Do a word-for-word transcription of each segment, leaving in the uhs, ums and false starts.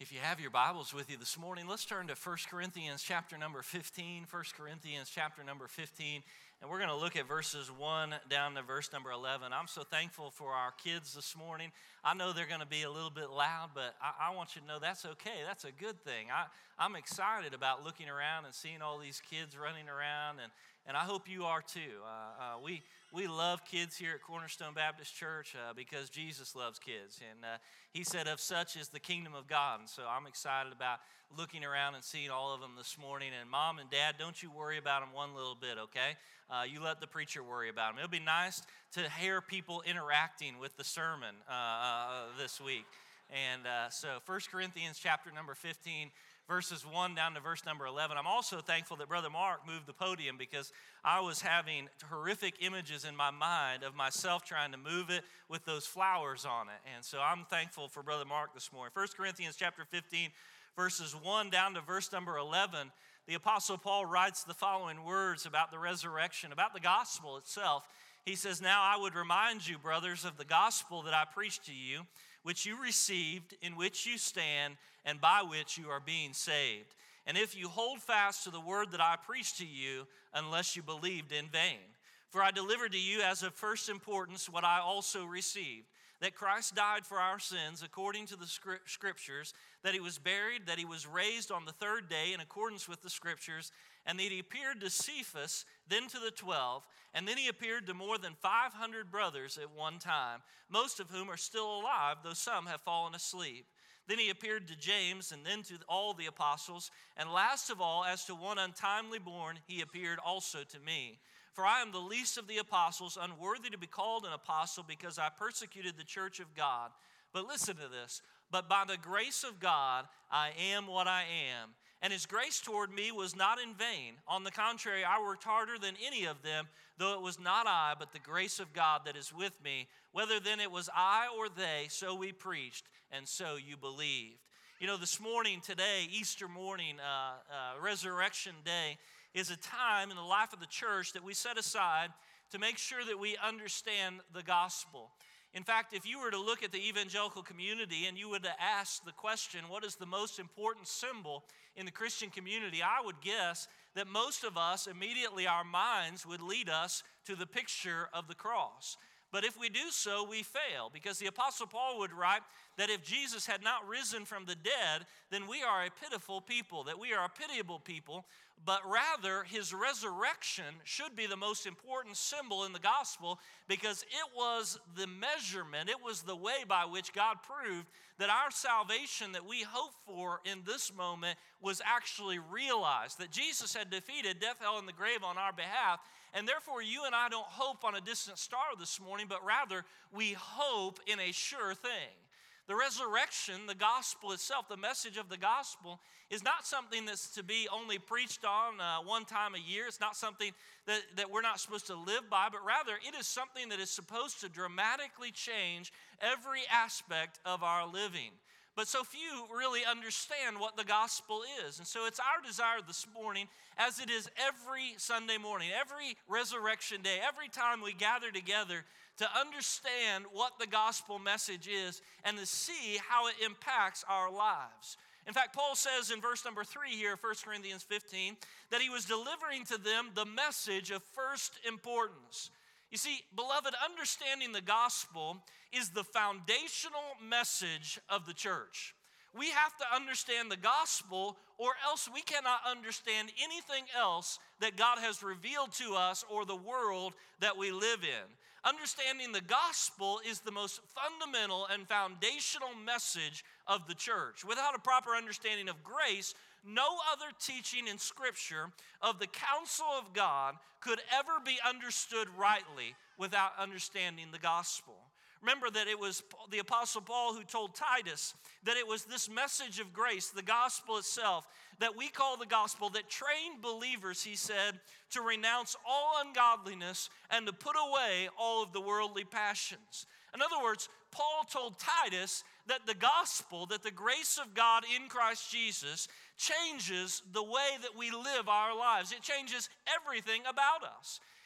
If you have your Bibles with you this morning, let's turn to First Corinthians chapter number fifteen. First Corinthians chapter number fifteen. And we're going to look at verses one down to verse number eleven. I'm so thankful for our kids this morning. I know they're going to be a little bit loud, but I, I want you to know that's okay. That's a good thing. I, I'm excited about looking around and seeing all these kids running around, and, and I hope you are too. Uh, uh, we we love kids here at Cornerstone Baptist Church uh, because Jesus loves kids. And uh, he said, of such is the kingdom of God. And so I'm excited about looking around and seeing all of them this morning. And Mom and Dad, don't you worry about them one little bit, okay? Uh, you let the preacher worry about them. It'll be nice to hear people interacting with the sermon uh, uh, this week. And uh, so First Corinthians chapter number fifteen, verses one down to verse number eleven. I'm also thankful that Brother Mark moved the podium because I was having horrific images in my mind of myself trying to move it with those flowers on it. And so I'm thankful for Brother Mark this morning. First Corinthians chapter fifteen, verses one down to verse number eleven. The Apostle Paul writes the following words about the resurrection, about the gospel itself. He says, "Now I would remind you, brothers, of the gospel that I preached to you, which you received, in which you stand, and by which you are being saved. And if you hold fast to the word that I preached to you, unless you believed in vain. For I delivered to you as of first importance what I also received, that Christ died for our sins according to the Scriptures, that he was buried, that he was raised on the third day in accordance with the Scriptures, and that he appeared to Cephas, then to the twelve, and then he appeared to more than five hundred brothers at one time, most of whom are still alive, though some have fallen asleep. Then he appeared to James, and then to all the apostles, and last of all, as to one untimely born, he appeared also to me. For I am the least of the apostles, unworthy to be called an apostle, because I persecuted the church of God. But listen to this. But by the grace of God, I am what I am. And his grace toward me was not in vain. On the contrary, I worked harder than any of them, though it was not I, but the grace of God that is with me. Whether then it was I or they, so we preached, and so you believed." You know, this morning, today, Easter morning, uh, uh, Resurrection Day, is a time in the life of the church that we set aside to make sure that we understand the gospel. In fact, if you were to look at the evangelical community and you would ask the question, what is the most important symbol in the Christian community, I would guess that most of us, immediately our minds would lead us to the picture of the cross. But if we do so, we fail, because the Apostle Paul would write that if Jesus had not risen from the dead, then we are a pitiful people, that we are a pitiable people, but rather his resurrection should be the most important symbol in the gospel, because it was the measurement, it was the way by which God proved that our salvation that we hope for in this moment was actually realized, that Jesus had defeated death, hell, and the grave on our behalf. And therefore, you and I don't hope on a distant star this morning, but rather we hope in a sure thing. The resurrection, the gospel itself, the message of the gospel is not something that's to be only preached on uh, one time a year. It's not something that, that we're not supposed to live by, but rather it is something that is supposed to dramatically change every aspect of our living. But so few really understand what the gospel is. And so it's our desire this morning, as it is every Sunday morning, every resurrection day, every time we gather together, to understand what the gospel message is and to see how it impacts our lives. In fact, Paul says in verse number three here, First Corinthians fifteen, that he was delivering to them the message of first importance. You see, beloved, understanding the gospel is the foundational message of the church. We have to understand the gospel, or else we cannot understand anything else that God has revealed to us or the world that we live in. Understanding the gospel is the most fundamental and foundational message of the church. Without a proper understanding of grace, no other teaching in Scripture of the counsel of God could ever be understood rightly without understanding the gospel. Remember that it was the Apostle Paul who told Titus that it was this message of grace, the gospel itself, that we call the gospel, that trained believers, he said, to renounce all ungodliness and to put away all of the worldly passions. In other words, Paul told Titus that the gospel, that the grace of God in Christ Jesus changes the way that we live our lives. It changes everything about us.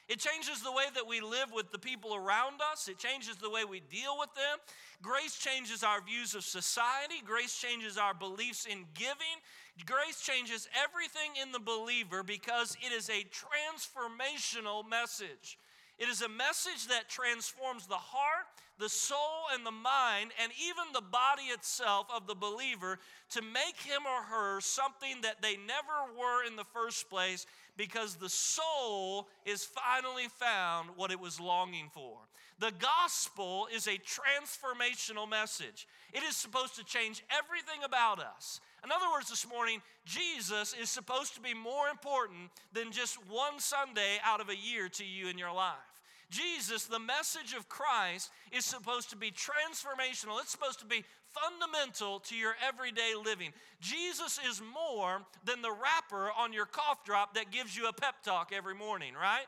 It changes the way that we live with the people around us. It changes the way we deal with them. Grace changes our views of society. Grace changes our beliefs in giving. Grace changes everything in the believer because it is a transformational message. It is a message that transforms the heart, the soul, and the mind, and even the body itself of the believer to make him or her something that they never were in the first place, because the soul is finally found what it was longing for. The gospel is a transformational message. It is supposed to change everything about us. In other words, this morning, Jesus is supposed to be more important than just one Sunday out of a year to you in your life. Jesus, the message of Christ, is supposed to be transformational. It's supposed to be fundamental to your everyday living. Jesus is more than the wrapper on your cough drop that gives you a pep talk every morning, right?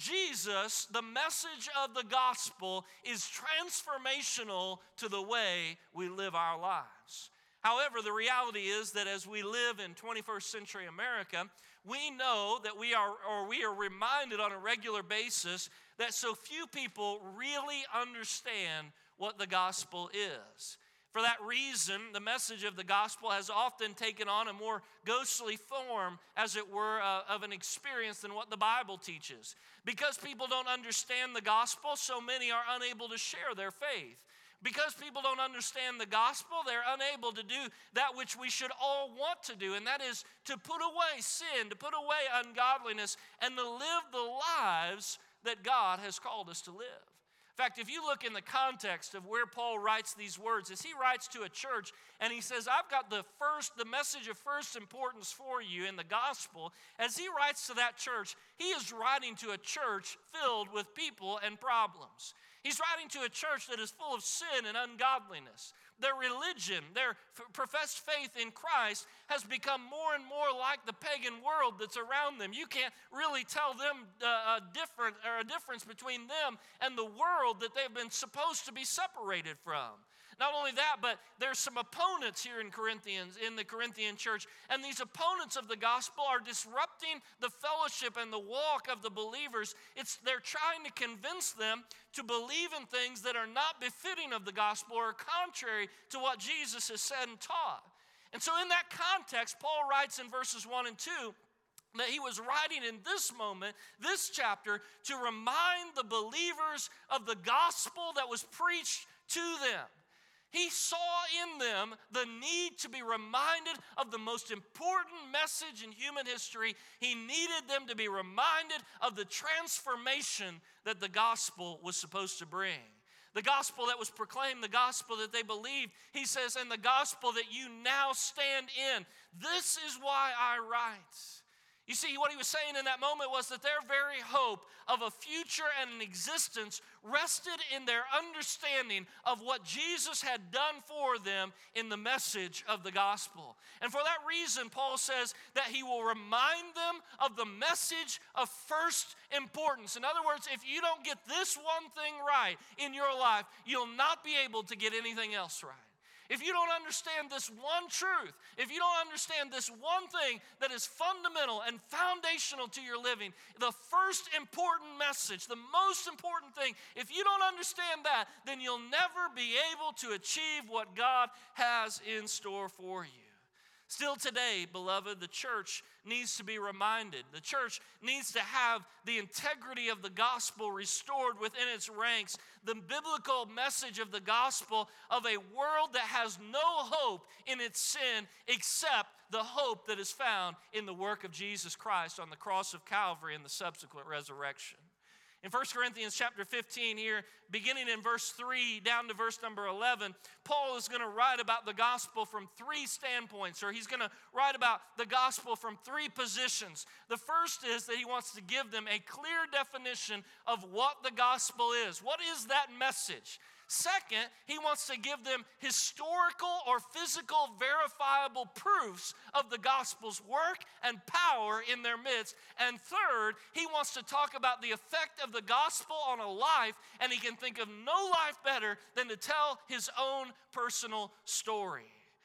Jesus, the message of the gospel, is transformational to the way we live our lives. However, the reality is that as we live in twenty-first century America, we know that we are, or we are reminded on a regular basis that so few people really understand what the gospel is. For that reason, the message of the gospel has often taken on a more ghostly form, as it were, uh, of an experience than what the Bible teaches. Because people don't understand the gospel, so many are unable to share their faith. Because people don't understand the gospel, they're unable to do that which we should all want to do, and that is to put away sin, to put away ungodliness, and to live the lives that God has called us to live. In fact, if you look in the context of where Paul writes these words, as he writes to a church and he says, I've got the first, the message of first importance for you in the gospel, as he writes to that church, he is writing to a church filled with people and problems. He's writing to a church that is full of sin and ungodliness. Their religion, their f- professed faith in Christ has become more and more like the pagan world that's around them. You can't really tell them uh, a different or a difference between them and the world that they've been supposed to be separated from. Not only that, but there's some opponents here in Corinthians, in the Corinthian church, and these opponents of the gospel are disrupting the fellowship and the walk of the believers. It's they're trying to convince them to believe in things that are not befitting of the gospel or contrary to what Jesus has said and taught. And so in that context, Paul writes in verses one and two that he was writing in this moment, this chapter, to remind the believers of the gospel that was preached to them. He saw in them the need to be reminded of the most important message in human history. He needed them to be reminded of the transformation that the gospel was supposed to bring. The gospel that was proclaimed, the gospel that they believed. He says, and the gospel that you now stand in. This is why I write. You see, what he was saying in that moment was that their very hope of a future and an existence rested in their understanding of what Jesus had done for them in the message of the gospel. And for that reason, Paul says that he will remind them of the message of first importance. In other words, if you don't get this one thing right in your life, you'll not be able to get anything else right. If you don't understand this one truth, if you don't understand this one thing that is fundamental and foundational to your living, the first important message, the most important thing, if you don't understand that, then you'll never be able to achieve what God has in store for you. Still today, beloved, the church needs to be reminded. The church needs to have the integrity of the gospel restored within its ranks. The biblical message of the gospel of a world that has no hope in its sin except the hope that is found in the work of Jesus Christ on the cross of Calvary and the subsequent resurrection. In First Corinthians chapter fifteen here, beginning in verse three down to verse number eleven, Paul is going to write about the gospel from three standpoints, or he's going to write about the gospel from three positions. The first is that he wants to give them a clear definition of what the gospel is. What is that message? Second, he wants to give them historical or physical verifiable proofs of the gospel's work and power in their midst. And third, he wants to talk about the effect of the gospel on a life, and he can think of no life better than to tell his own personal story.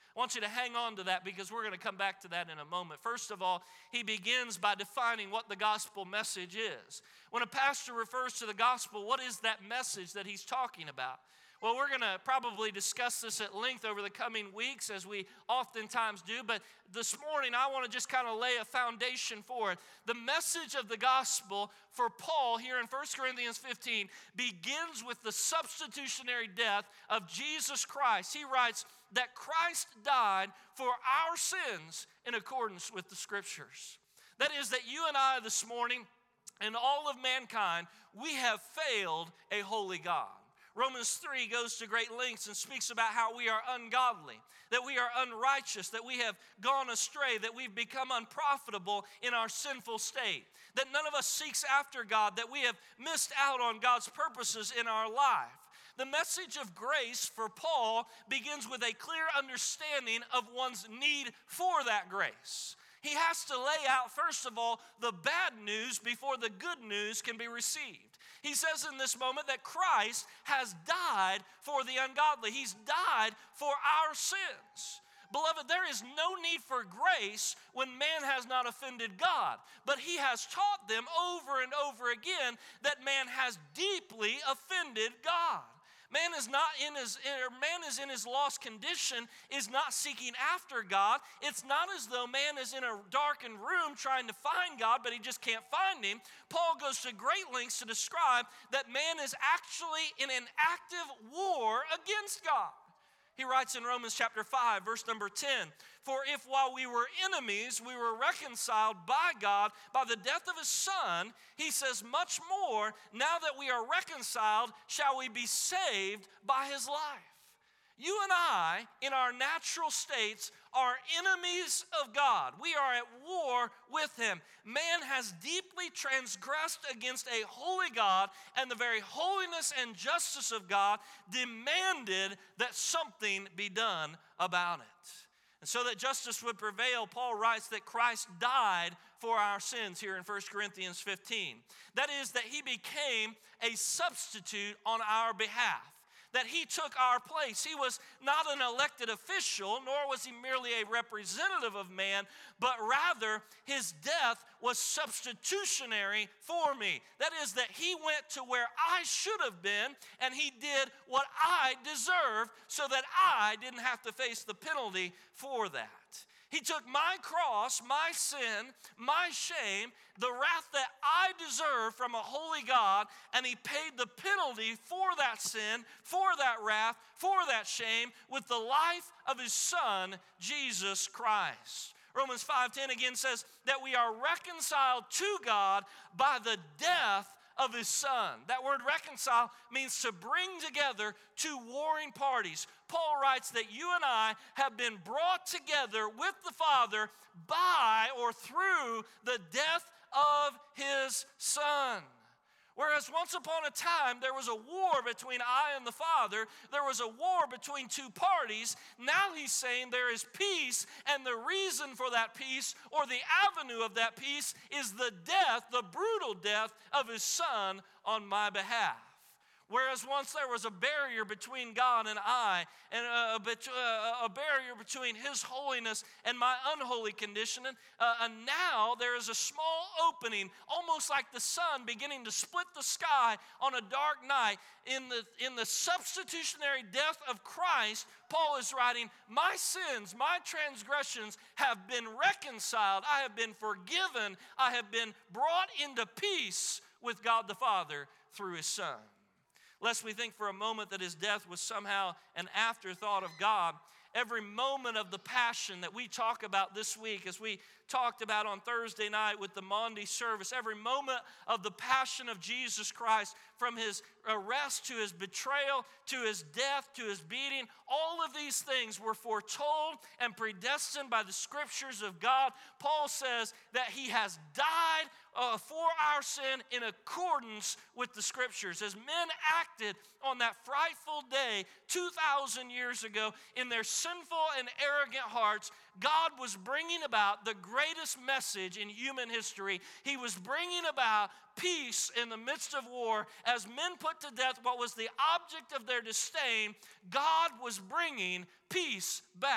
I want you to hang on to that because we're going to come back to that in a moment. First of all, he begins by defining what the gospel message is. When a pastor refers to the gospel, what is that message that he's talking about? Well, we're going to probably discuss this at length over the coming weeks, as we oftentimes do, but this morning I want to just kind of lay a foundation for it. The message of the gospel for Paul here in First Corinthians fifteen begins with the substitutionary death of Jesus Christ. He writes that Christ died for our sins in accordance with the Scriptures. That is, that you and I this morning and all of mankind, we have failed a holy God. Romans three goes to great lengths and speaks about how we are ungodly, that we are unrighteous, that we have gone astray, that we've become unprofitable in our sinful state, that none of us seeks after God, that we have missed out on God's purposes in our life. The message of grace for Paul begins with a clear understanding of one's need for that grace. He has to lay out, first of all, the bad news before the good news can be received. He says in this moment that Christ has died for the ungodly. He's died for our sins. Beloved, there is no need for grace when man has not offended God. But he has taught them over and over again that man has deeply offended God. Man is not in his or man is in his lost condition, is not seeking after God. It's not as though man is in a darkened room trying to find God, but he just can't find him. Paul goes to great lengths to describe that man is actually in an active war against God. He writes in Romans chapter five, verse number ten, "For if while we were enemies, we were reconciled by God by the death of his Son," he says, "much more, now that we are reconciled, shall we be saved by his life." You and I, in our natural states, are enemies of God. We are at war with him. Man has deeply transgressed against a holy God, and the very holiness and justice of God demanded that something be done about it. And so that justice would prevail, Paul writes that Christ died for our sins here in First Corinthians fifteen. That is, that he became a substitute on our behalf. That he took our place. He was not an elected official, nor was he merely a representative of man, but rather his death was substitutionary for me. That is, that he went to where I should have been, and he did what I deserved so that I didn't have to face the penalty for that. He took my cross, my sin, my shame, the wrath that I deserve from a holy God, and he paid the penalty for that sin, for that wrath, for that shame, with the life of his Son, Jesus Christ. Romans five ten again says that we are reconciled to God by the death of his Son. That word reconcile means to bring together two warring parties. Paul writes that you and I have been brought together with the Father by or through the death of his Son. Whereas once upon a time there was a war between I and the Father, there was a war between two parties. Now he's saying there is peace, and the reason for that peace, or the avenue of that peace, is the death, the brutal death of his Son on my behalf. Whereas once there was a barrier between God and I, and a, a, a barrier between his holiness and my unholy condition, and, uh, and now there is a small opening, almost like the sun beginning to split the sky on a dark night. In the, in the substitutionary death of Christ, Paul is writing, my sins, my transgressions have been reconciled. I have been forgiven. I have been brought into peace with God the Father through his Son. Lest we think for a moment that his death was somehow an afterthought of God, every moment of the passion that we talk about this week, as we talked about on Thursday night with the Maundy service, every moment of the passion of Jesus Christ, from his arrest to his betrayal, to his death, to his beating, all of these things were foretold and predestined by the Scriptures of God. Paul says that he has died uh, for our sin in accordance with the Scriptures. As men acted on that frightful day two thousand years ago in their sinful and arrogant hearts, God was bringing about the greatest message in human history. He was bringing about peace in the midst of war. As men put to death what was the object of their disdain, God was bringing peace back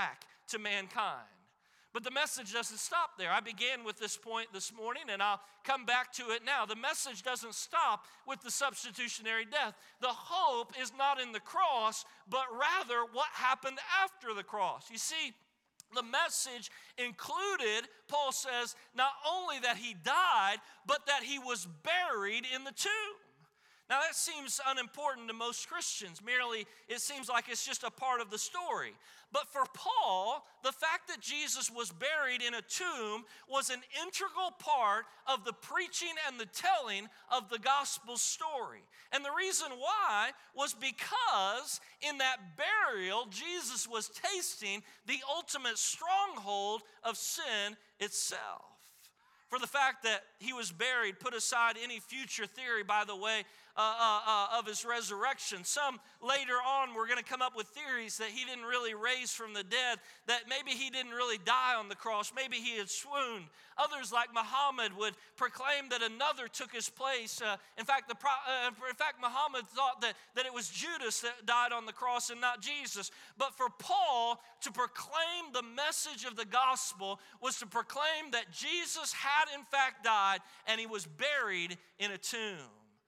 to mankind. But the message doesn't stop there. I began with this point this morning, and I'll come back to it now. The message doesn't stop with the substitutionary death. The hope is not in the cross, but rather what happened after the cross. You see, the message included, Paul says, not only that he died, but that he was buried in the tomb. Now that seems unimportant to most Christians. Merely, it seems like it's just a part of the story. But for Paul, the fact that Jesus was buried in a tomb was an integral part of the preaching and the telling of the gospel story. And the reason why was because in that burial, Jesus was tasting the ultimate stronghold of sin itself. For the fact that he was buried, put aside any future theory, by the way, uh, uh, uh, of his resurrection. Some later on were going to come up with theories that he didn't really raise from the dead, that maybe he didn't really die on the cross, maybe he had swooned. Others, like Muhammad, would proclaim that another took his place. Uh, in fact, the, uh, in fact, Muhammad thought that, that it was Judas that died on the cross and not Jesus. But for Paul to proclaim the message of the gospel was to proclaim that Jesus had in fact died and he was buried in a tomb.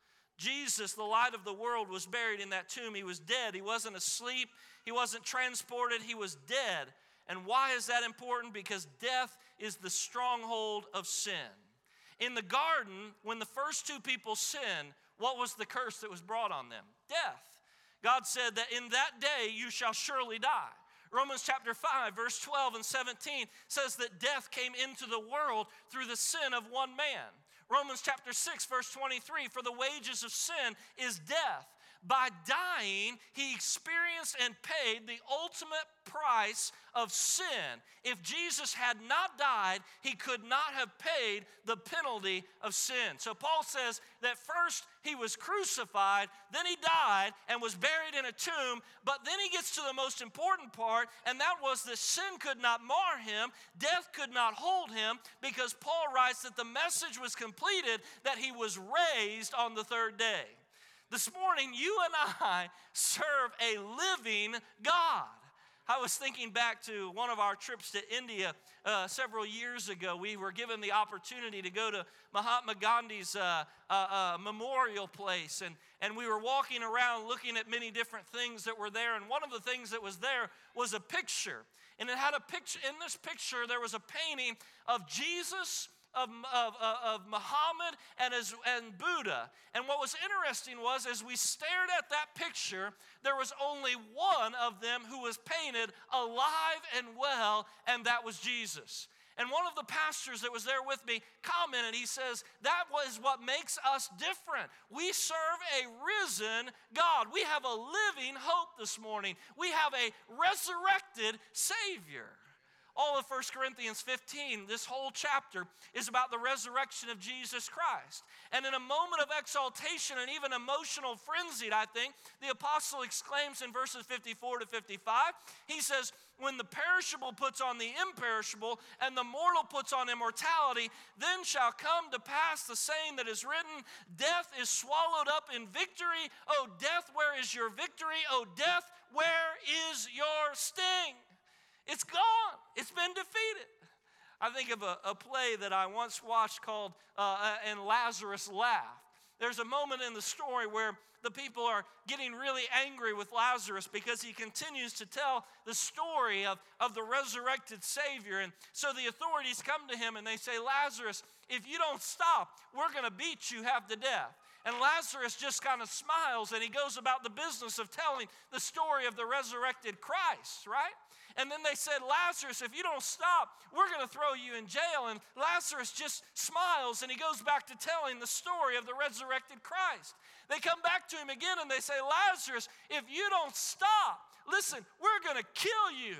Jesus, the light of the world, was buried in that tomb. He was dead. He wasn't asleep. He wasn't transported. He was dead. And why is that important? Because death is the stronghold of sin. In the garden, when the first two people sinned, what was the curse that was brought on them? Death. God said that in that day you shall surely die. Romans chapter five, verse twelve and seventeen says that death came into the world through the sin of one man. Romans chapter six, verse twenty-three, for the wages of sin is death. By dying, he experienced and paid the ultimate price of sin. If Jesus had not died, he could not have paid the penalty of sin. So Paul says that first he was crucified, then he died and was buried in a tomb, but then he gets to the most important part, and that was that sin could not mar him, death could not hold him, because Paul writes that the message was completed, that he was raised on the third day. This morning, you and I serve a living God. I was thinking back to one of our trips to India uh, several years ago. We were given the opportunity to go to Mahatma Gandhi's uh, uh, uh, memorial place, and, and we were walking around looking at many different things that were there, and one of the things that was there was a picture. And it had a picture. In this picture, there was a painting of Jesus, Of, of, of Muhammad and, as, and Buddha. And what was interesting was, as we stared at that picture, there was only one of them who was painted alive and well, and that was Jesus. And one of the pastors that was there with me commented, he says, that was what makes us different. We serve a risen God. We have a living hope this morning. We have a resurrected Savior. All of First Corinthians fifteen, this whole chapter, is about the resurrection of Jesus Christ. And in a moment of exaltation and even emotional frenzy, I think, the apostle exclaims in verses fifty-four to fifty-five, he says, when the perishable puts on the imperishable and the mortal puts on immortality, then shall come to pass the saying that is written, death is swallowed up in victory. O death, where is your victory? O death, where is your sting? It's gone. It's been defeated. I think of a, a play that I once watched called uh, And Lazarus Laughed. There's a moment in the story where the people are getting really angry with Lazarus because he continues to tell the story of, of the resurrected Savior. And so the authorities come to him and they say, Lazarus, if you don't stop, we're going to beat you half to death. And Lazarus just kind of smiles and he goes about the business of telling the story of the resurrected Christ, right? And then they said, Lazarus, if you don't stop, we're going to throw you in jail. And Lazarus just smiles and he goes back to telling the story of the resurrected Christ. They come back to him again and they say, Lazarus, if you don't stop, listen, we're going to kill you.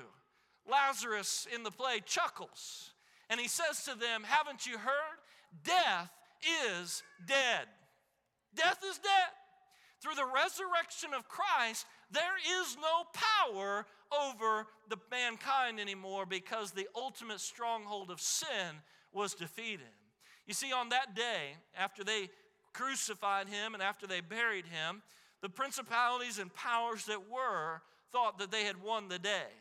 Lazarus in the play chuckles and he says to them, haven't you heard? Death is dead. Death is dead. Through the resurrection of Christ, there is no power over the mankind anymore because the ultimate stronghold of sin was defeated. You see, on that day, after they crucified him and after they buried him, the principalities and powers that were thought that they had won the day.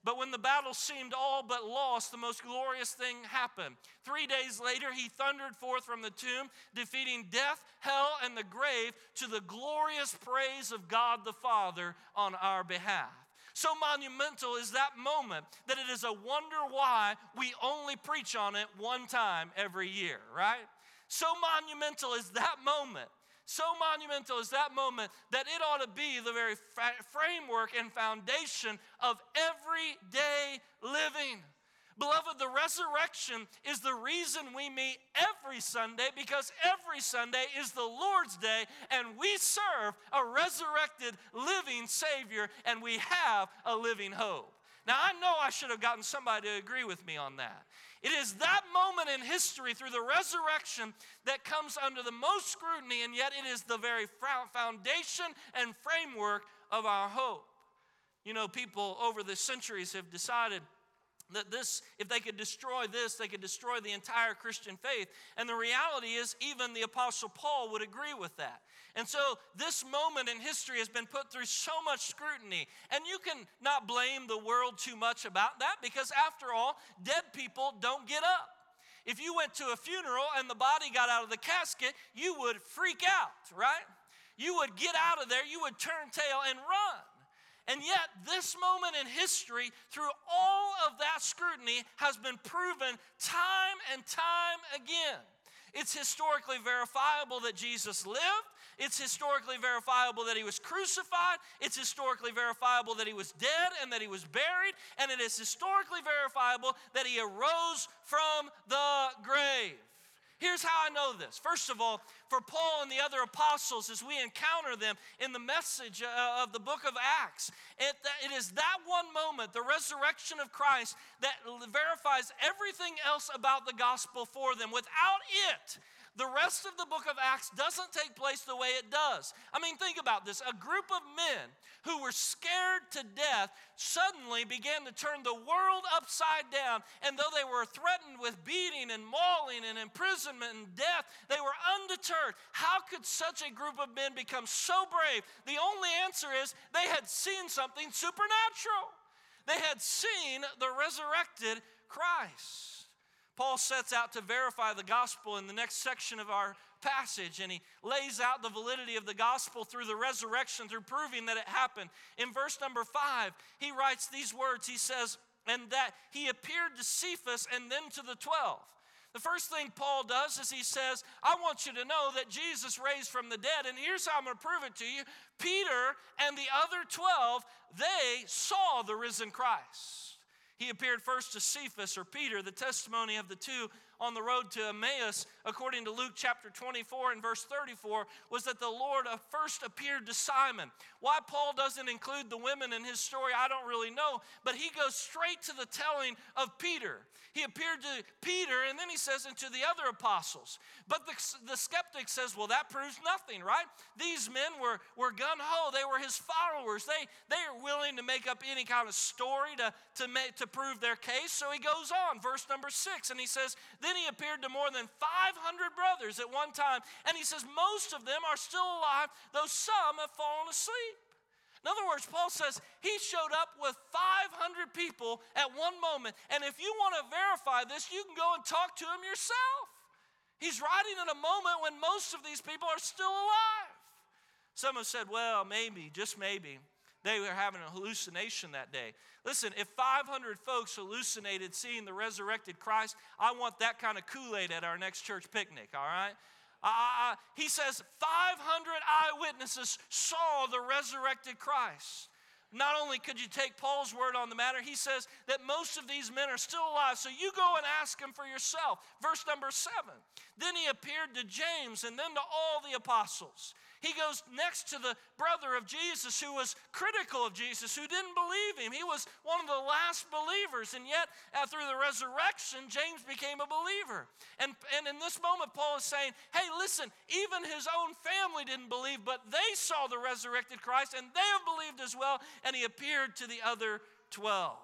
But when the battle seemed all but lost, the most glorious thing happened. Three days later, he thundered forth from the tomb, defeating death, hell, and the grave to the glorious praise of God the Father on our behalf. So monumental is that moment that it is a wonder why we only preach on it one time every year, right? So monumental is that moment. So monumental is that moment that it ought to be the very framework and foundation of everyday living. Beloved, the resurrection is the reason we meet every Sunday, because every Sunday is the Lord's Day, and we serve a resurrected, living Savior, and we have a living hope. Now, I know I should have gotten somebody to agree with me on that. It is that moment in history through the resurrection that comes under the most scrutiny, and yet it is the very foundation and framework of our hope. You know, people over the centuries have decided that this, if they could destroy this, they could destroy the entire Christian faith. And the reality is, even the Apostle Paul would agree with that. And so this moment in history has been put through so much scrutiny. And you can not blame the world too much about that, because after all, dead people don't get up. If you went to a funeral and the body got out of the casket, you would freak out, right? You would get out of there, you would turn tail and run. And yet, this moment in history, through all of that scrutiny, has been proven time and time again. It's historically verifiable that Jesus lived. It's historically verifiable that he was crucified. It's historically verifiable that he was dead and that he was buried. And it is historically verifiable that he arose from the grave. Here's how I know this. First of all, for Paul and the other apostles, as we encounter them in the message of the book of Acts, it, it is that one moment, the resurrection of Christ, that verifies everything else about the gospel for them. Without it, the rest of the book of Acts doesn't take place the way it does. I mean, think about this. A group of men who were scared to death suddenly began to turn the world upside down. And though they were threatened with beating and mauling and imprisonment and death, they were undeterred. How could such a group of men become so brave? The only answer is they had seen something supernatural. They had seen the resurrected Christ. Paul sets out to verify the gospel in the next section of our passage, and he lays out the validity of the gospel through the resurrection, through proving that it happened. In verse number five, he writes these words. He says, and that he appeared to Cephas and then to the twelve. The first thing Paul does is he says, I want you to know that Jesus raised from the dead, and here's how I'm going to prove it to you. Peter and the other twelve, they saw the risen Christ. He appeared first to Cephas, or Peter. The testimony of the two on the road to Emmaus, according to Luke chapter twenty-four and verse thirty-four, was that the Lord first appeared to Simon. Why Paul doesn't include the women in his story, I don't really know, but he goes straight to the telling of Peter. He appeared to Peter, and then he says, and to the other apostles. But the, the skeptic says, well, that proves nothing, right? These men were, were gung-ho. They were his followers. They, they are willing to make up any kind of story to, to, make, to prove their case. So he goes on, verse number six, and he says, then he appeared to more than five hundred brothers at one time. And he says, most of them are still alive, though some have fallen asleep. In other words, Paul says he showed up with five hundred people at one moment. And if you want to verify this, you can go and talk to him yourself. He's writing in a moment when most of these people are still alive. Some have said, well, maybe, just maybe, they were having a hallucination that day. Listen, if five hundred folks hallucinated seeing the resurrected Christ, I want that kind of Kool-Aid at our next church picnic, all right? Uh, he says five hundred eyewitnesses saw the resurrected Christ. Not only could you take Paul's word on the matter, he says that most of these men are still alive. So you go and ask them for yourself. Verse number seven. Then he appeared to James and then to all the apostles. He goes next to the brother of Jesus who was critical of Jesus, who didn't believe him. He was one of the last believers. And yet, uh, through the resurrection, James became a believer. And, and in this moment, Paul is saying, hey, listen, even his own family didn't believe, but they saw the resurrected Christ, and they have believed as well. And he appeared to the other twelve.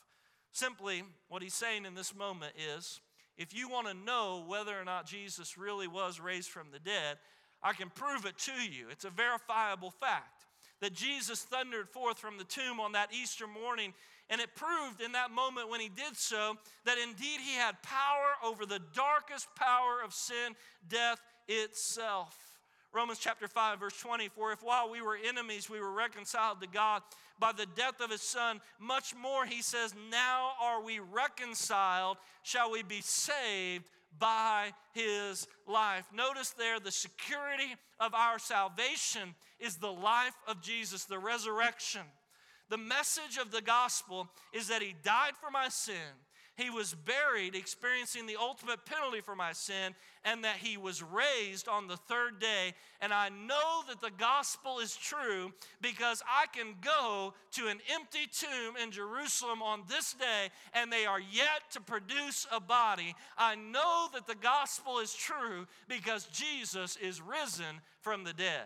Simply, what he's saying in this moment is, if you want to know whether or not Jesus really was raised from the dead, I can prove it to you. It's a verifiable fact that Jesus thundered forth from the tomb on that Easter morning And it proved in that moment when he did so that indeed he had power over the darkest power of sin, death itself. Romans chapter five, verse twenty, for if while we were enemies, we were reconciled to God by the death of his son, much more, he says, now are we reconciled, shall we be saved by his life. Notice there, the security of our salvation is the life of Jesus, the resurrection. The message of the gospel is that he died for my sin, he was buried, experiencing the ultimate penalty for my sin, and that he was raised on the third day. And I know that the gospel is true because I can go to an empty tomb in Jerusalem on this day, and they are yet to produce a body. I know that the gospel is true because Jesus is risen from the dead.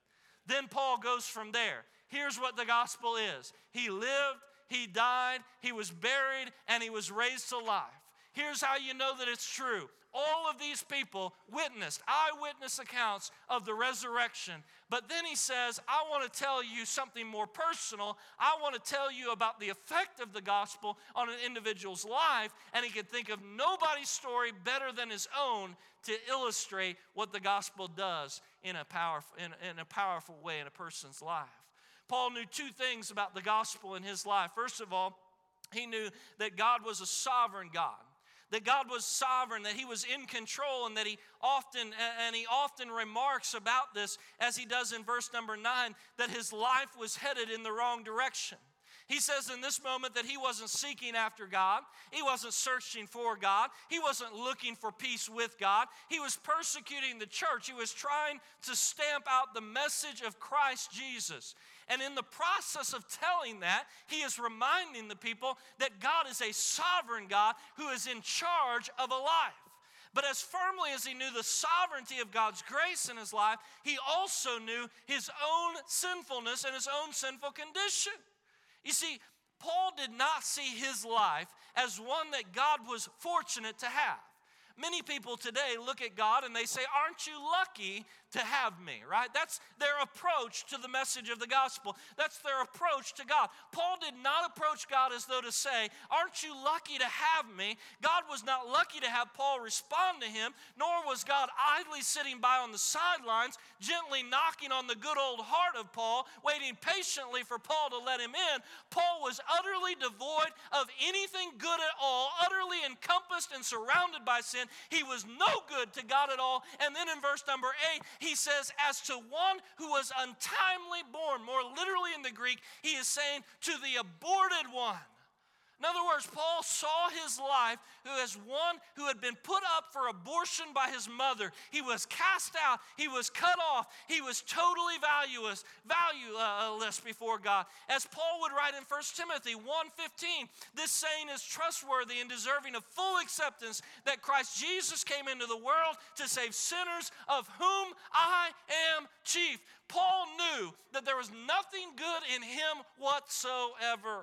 Then Paul goes from there. Here's what the gospel is. He lived, he died, he was buried, and he was raised to life. Here's how you know that it's true. All of these people witnessed, eyewitness accounts of the resurrection. But then he says, I want to tell you something more personal. I want to tell you about the effect of the gospel on an individual's life. And he could think of nobody's story better than his own to illustrate what the gospel does in a powerful, in, in a powerful way in a person's life. Paul knew two things about the gospel in his life. First of all, he knew that God was a sovereign God, that God was sovereign, that he was in control, and that he often, and he often remarks about this as he does in verse number nine, that his life was headed in the wrong direction. He says in this moment that he wasn't seeking after God. He wasn't searching for God. He wasn't looking for peace with God. He was persecuting the church. He was trying to stamp out the message of Christ Jesus. And in the process of telling that, he is reminding the people that God is a sovereign God who is in charge of a life. But as firmly as he knew the sovereignty of God's grace in his life, he also knew his own sinfulness and his own sinful condition. You see, Paul did not see his life as one that God was fortunate to have. Many people today look at God and they say, aren't you lucky to have me, right? That's their approach to the message of the gospel. That's their approach to God. Paul did not approach God as though to say, aren't you lucky to have me? God was not lucky to have Paul respond to him, nor was God idly sitting by on the sidelines, gently knocking on the good old heart of Paul, waiting patiently for Paul to let him in. Paul was utterly devoid of anything good at all, utterly encompassed and surrounded by sin. He was no good to God at all. And then in verse number eight, he says, as to one who was untimely born, more literally in the Greek, he is saying to the aborted one. In other words, Paul saw his life as one who had been put up for abortion by his mother. He was cast out. He was cut off. He was totally valueless, valueless before God. As Paul would write in First Timothy one fifteen, this saying is trustworthy and deserving of full acceptance that Christ Jesus came into the world to save sinners, of whom I am chief. Paul knew that there was nothing good in him whatsoever.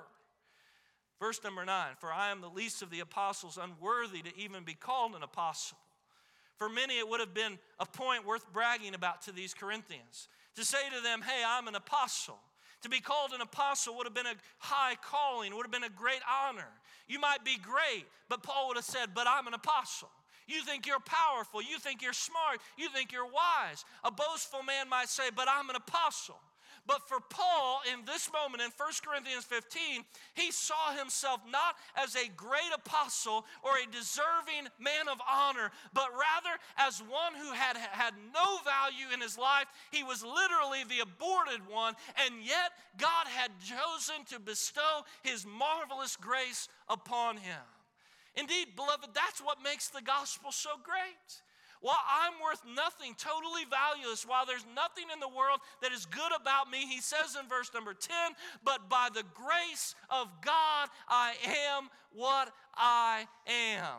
Verse number nine, for I am the least of the apostles, unworthy to even be called an apostle. For many it would have been a point worth bragging about to these Corinthians. To say to them, hey, I'm an apostle. To be called an apostle would have been a high calling, would have been a great honor. You might be great, but Paul would have said, but I'm an apostle. You think you're powerful, you think you're smart, you think you're wise. A boastful man might say, but I'm an apostle. But for Paul, in this moment, in First Corinthians fifteen, he saw himself not as a great apostle or a deserving man of honor, but rather as one who had had no value in his life. He was literally the aborted one, and yet God had chosen to bestow his marvelous grace upon him. Indeed, beloved, that's what makes the gospel so great. While I'm worth nothing, totally valueless, while there's nothing in the world that is good about me, he says in verse number ten, but by the grace of God, I am what I am.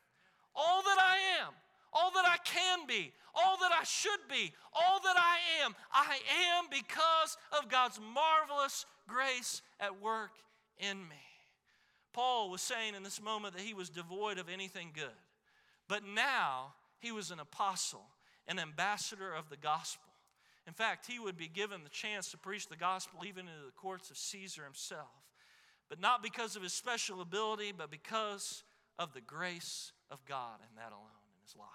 All that I am, all that I can be, all that I should be, all that I am, I am because of God's marvelous grace at work in me. Paul was saying in this moment that he was devoid of anything good. But now, he was an apostle, an ambassador of the gospel. In fact, he would be given the chance to preach the gospel even into the courts of Caesar himself. but not because of his special ability, but because of the grace of God, and that alone in his life.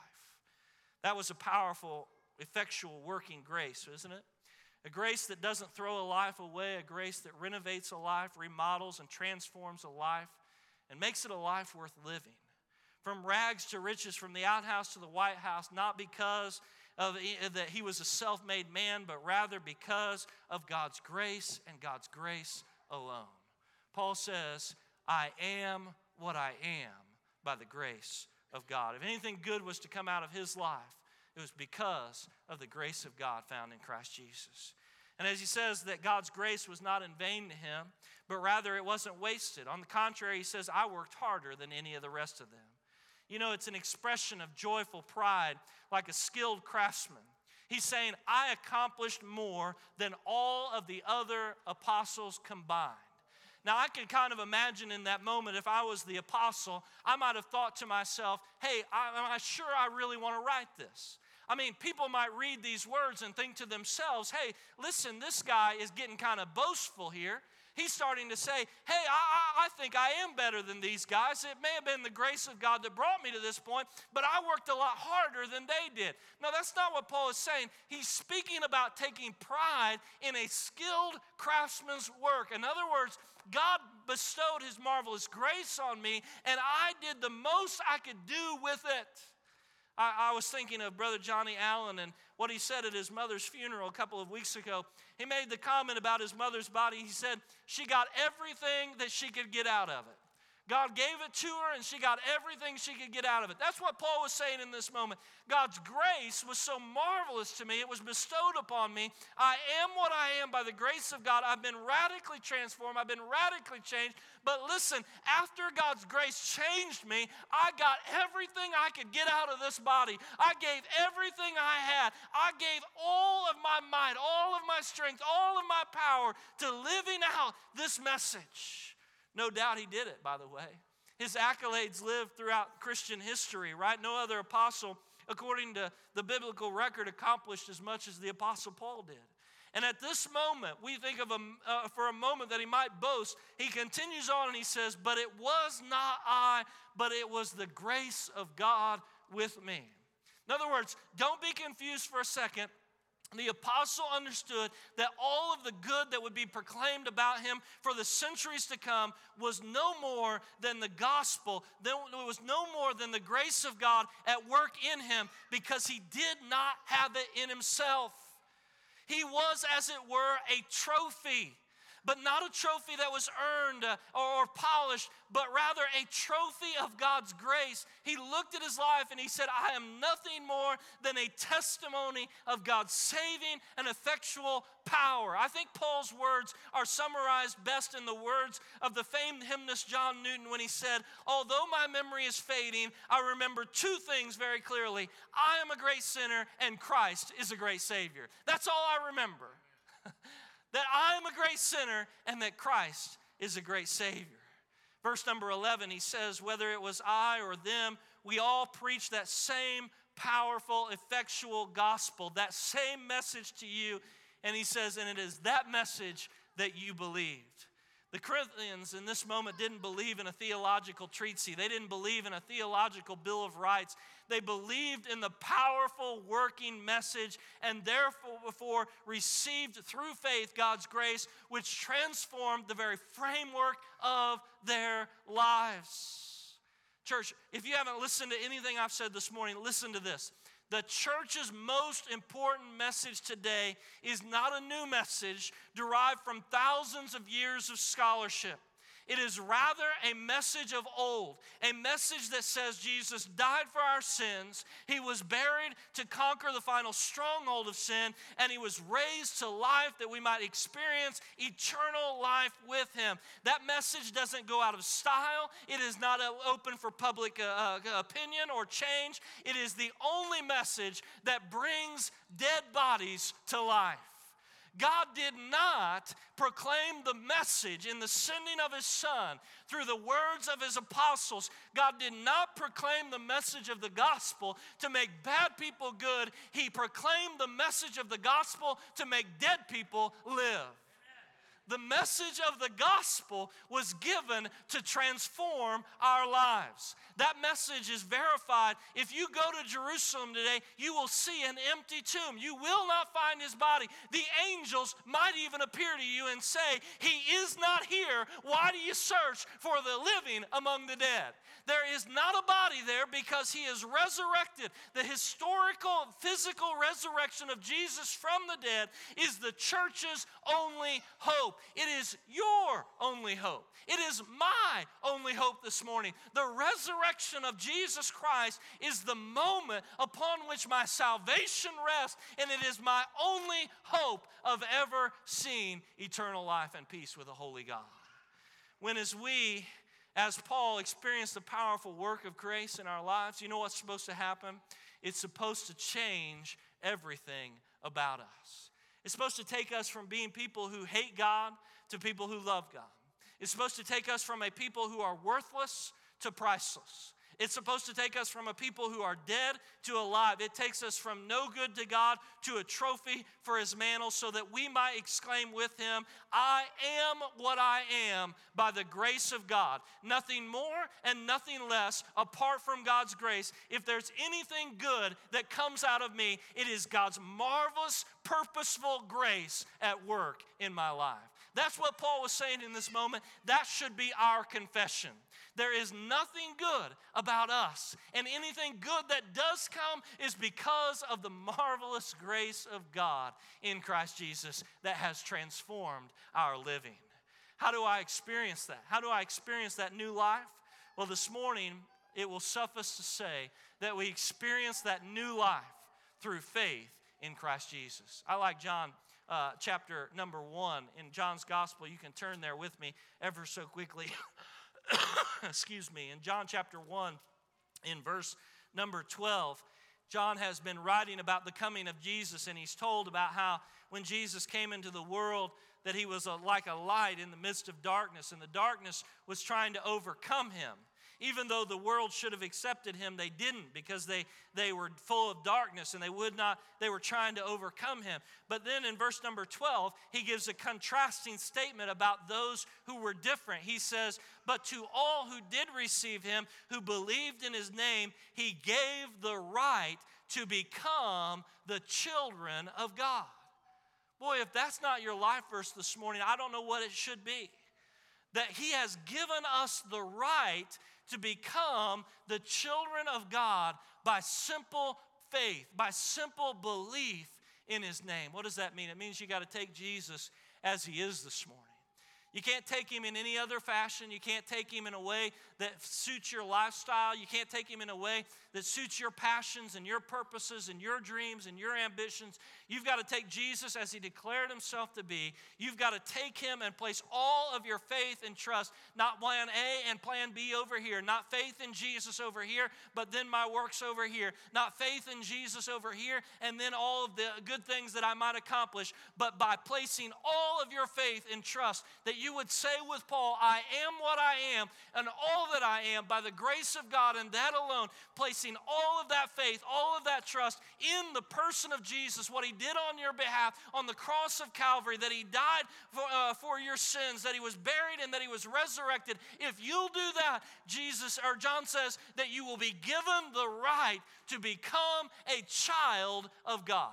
That was a powerful, effectual working grace, isn't it? A grace that doesn't throw a life away, a grace that renovates a life, remodels and transforms a life, and makes it a life worth living. From rags to riches, from the outhouse to the White House, not because of that he was a self-made man, but rather because of God's grace and God's grace alone. Paul says, I am what I am by the grace of God. If anything good was to come out of his life, it was because of the grace of God found in Christ Jesus. And as he says that God's grace was not in vain to him, but rather it wasn't wasted. On the contrary, he says, I worked harder than any of the rest of them. You know, it's an expression of joyful pride, like a skilled craftsman. He's saying, I accomplished more than all of the other apostles combined. Now, I can kind of imagine in that moment, if I was the apostle, I might have thought to myself, hey, I, am I sure I really want to write this? I mean, people might read these words and think to themselves, hey, listen, this guy is getting kind of boastful here. He's starting to say, hey, I, I, I think I am better than these guys. It may have been the grace of God that brought me to this point, but I worked a lot harder than they did. No, that's not what Paul is saying. He's speaking about taking pride in a skilled craftsman's work. In other words, God bestowed his marvelous grace on me, and I did the most I could do with it. I, I was thinking of Brother Johnny Allen and what he said at his mother's funeral a couple of weeks ago. He made the comment about his mother's body. He said, she got everything that she could get out of it. God gave it to her, and she got everything she could get out of it. That's what Paul was saying in this moment. God's grace was so marvelous to me. It was bestowed upon me. I am what I am by the grace of God. I've been radically transformed. I've been radically changed. But listen, after God's grace changed me, I got everything I could get out of this body. I gave everything I had. I gave all of my might, all of my strength, all of my power to living out this message. No doubt he did it, by the way. His accolades live throughout Christian history, right? No other apostle, according to the biblical record, accomplished as much as the Apostle Paul did. And at this moment, we think of a, uh, for a moment that he might boast. He continues on and he says, but it was not I, but it was the grace of God with me. In other words, don't be confused for a second. The apostle understood that all of the good that would be proclaimed about him for the centuries to come was no more than the gospel. There was no more than the grace of God at work in him, because he did not have it in himself. He was, as it were, a trophy. But not a trophy that was earned uh, or, or polished, but rather a trophy of God's grace. He looked at his life and he said, I am nothing more than a testimony of God's saving and effectual power. I think Paul's words are summarized best in the words of the famed hymnist John Newton when he said, although my memory is fading, I remember two things very clearly. I am a great sinner and Christ is a great Savior. That's all I remember. That I am a great sinner and that Christ is a great Savior. Verse number eleven, he says, whether it was I or them, we all preach that same powerful, effectual gospel, that same message to you. And he says, and it is that message that you believed. The Corinthians in this moment didn't believe in a theological treatise. They didn't believe in a theological bill of rights. They believed in the powerful working message and therefore received through faith God's grace, which transformed the very framework of their lives. Church, if you haven't listened to anything I've said this morning, listen to this. The church's most important message today is not a new message derived from thousands of years of scholarship. It is rather a message of old, a message that says Jesus died for our sins, he was buried to conquer the final stronghold of sin, and he was raised to life that we might experience eternal life with him. That message doesn't go out of style. It is not open for public uh, opinion or change. It is the only message that brings dead bodies to life. God did not proclaim the message in the sending of his Son through the words of his apostles. God did not proclaim the message of the gospel to make bad people good. He proclaimed the message of the gospel to make dead people live. The message of the gospel was given to transform our lives. That message is verified. If you go to Jerusalem today, you will see an empty tomb. You will not find his body. The angels might even appear to you and say, he is not here. Why do you search for the living among the dead? There is not a body there because he is resurrected. The historical, physical resurrection of Jesus from the dead is the church's only hope. It is your only hope. It is my only hope this morning. The resurrection of Jesus Christ is the moment upon which my salvation rests, and it is my only hope of ever seeing eternal life and peace with a holy God. When as we, as Paul, experience the powerful work of grace in our lives, you know what's supposed to happen? It's supposed to change everything about us. It's supposed to take us from being people who hate God to people who love God. It's supposed to take us from a people who are worthless to priceless. It's supposed to take us from a people who are dead to alive. It takes us from no good to God to a trophy for his mantle so that we might exclaim with him, I am what I am by the grace of God. Nothing more and nothing less apart from God's grace. If there's anything good that comes out of me, it is God's marvelous, purposeful grace at work in my life. That's what Paul was saying in this moment. That should be our confession. There is nothing good about us, and anything good that does come is because of the marvelous grace of God in Christ Jesus that has transformed our living. How do I experience that? How do I experience that new life? Well, this morning, it will suffice to say that we experience that new life through faith in Christ Jesus. I like John uh, chapter number one in John's gospel. You can turn there with me ever so quickly. Excuse me. In John chapter one, in verse number twelve, John has been writing about the coming of Jesus, and he's told about how when Jesus came into the world that he was a, like a light in the midst of darkness, and the darkness was trying to overcome him. Even though the world should have accepted him, they didn't, because they, they were full of darkness and they would not, they were trying to overcome him. But then in verse number twelve, he gives a contrasting statement about those who were different. He says, but to all who did receive him, who believed in his name, he gave the right to become the children of God. Boy, if that's not your life verse this morning, I don't know what it should be. That he has given us the right to become the children of God by simple faith, by simple belief in his name. What does that mean? It means you got to take Jesus as he is this morning. You can't take him in any other fashion. You can't take him in a way that suits your lifestyle. You can't take him in a way that suits your passions and your purposes and your dreams and your ambitions. You've got to take Jesus as he declared himself to be. You've got to take him and place all of your faith and trust, not plan A and plan B over here, not faith in Jesus over here, but then my works over here, not faith in Jesus over here, and then all of the good things that I might accomplish, but by placing all of your faith and trust that you would say with Paul, I am what I am and all that I am by the grace of God, and that alone, placing all of that faith, all of that trust in the person of Jesus, what he did on your behalf on the cross of Calvary, that he died for, uh, for your sins, that he was buried and that he was resurrected. If you'll do that, Jesus, or John says that you will be given the right to become a child of God.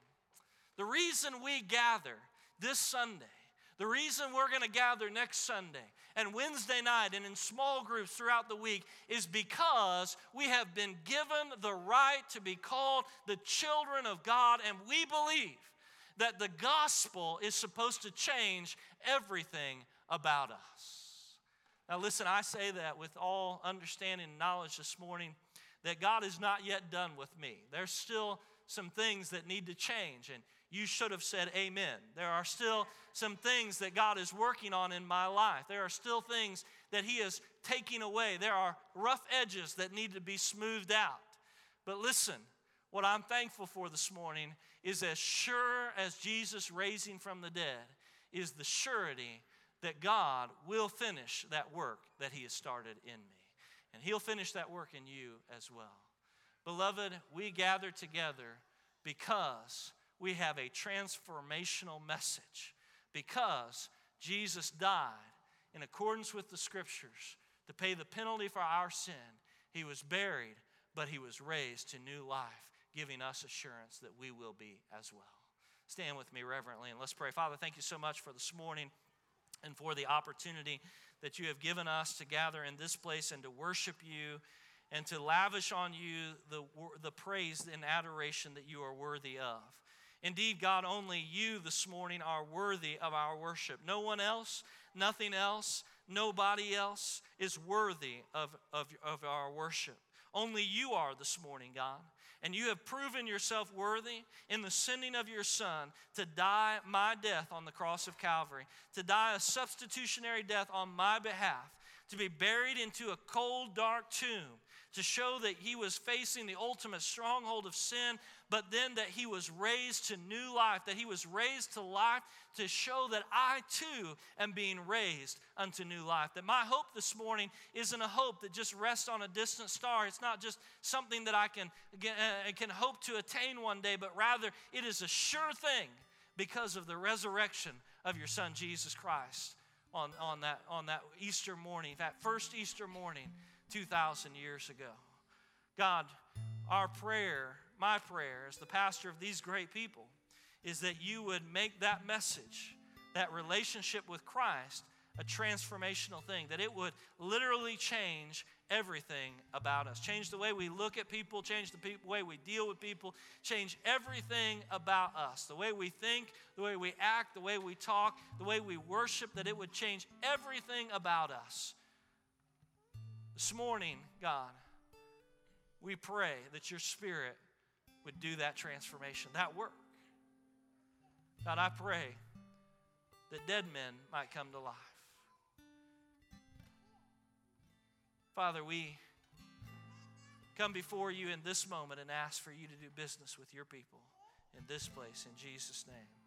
The reason we gather this Sunday, the reason we're going to gather next Sunday and Wednesday night and in small groups throughout the week is because we have been given the right to be called the children of God, and we believe that the gospel is supposed to change everything about us. Now listen, I say that with all understanding and knowledge this morning that God is not yet done with me. There's still some things that need to change, and you should have said amen. There are still some things that God is working on in my life. There are still things that he is taking away. There are rough edges that need to be smoothed out. But listen, what I'm thankful for this morning is as sure as Jesus raising from the dead is the surety that God will finish that work that he has started in me. And he'll finish that work in you as well. Beloved, we gather together because we have a transformational message, because Jesus died in accordance with the Scriptures to pay the penalty for our sin. He was buried, but he was raised to new life, giving us assurance that we will be as well. Stand with me reverently and let's pray. Father, thank you so much for this morning and for the opportunity that you have given us to gather in this place and to worship you and to lavish on you the, the praise and adoration that you are worthy of. Indeed, God, only you this morning are worthy of our worship. No one else, nothing else, nobody else is worthy of, of, of our worship. Only you are this morning, God. And you have proven yourself worthy in the sending of your Son to die my death on the cross of Calvary, to die a substitutionary death on my behalf, to be buried into a cold, dark tomb, to show that he was facing the ultimate stronghold of sin, but then that he was raised to new life, that he was raised to life to show that I too am being raised unto new life. That my hope this morning isn't a hope that just rests on a distant star. It's not just something that I can, uh, can hope to attain one day, but rather it is a sure thing because of the resurrection of your Son, Jesus Christ, on, on, that, on that Easter morning, that first Easter morning, two thousand years ago. God, our prayer, my prayer as the pastor of these great people, is that you would make that message, that relationship with Christ, a transformational thing, that it would literally change everything about us. Change the way we look at people, change the pe- way we deal with people, change everything about us. The way we think, the way we act, the way we talk, the way we worship, that it would change everything about us. This morning, God, we pray that your Spirit would do that transformation, that work. God, I pray that dead men might come to life. Father, we come before you in this moment and ask for you to do business with your people in this place, in Jesus' name.